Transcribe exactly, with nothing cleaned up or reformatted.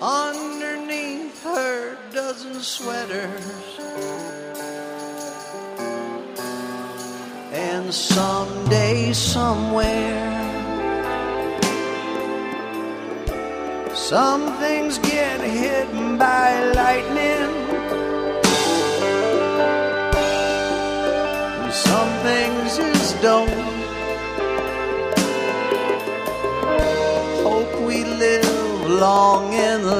underneath her dozen sweaters. And someday, somewhere, some things get hit by lightning, and some things just don't. Hope we live long and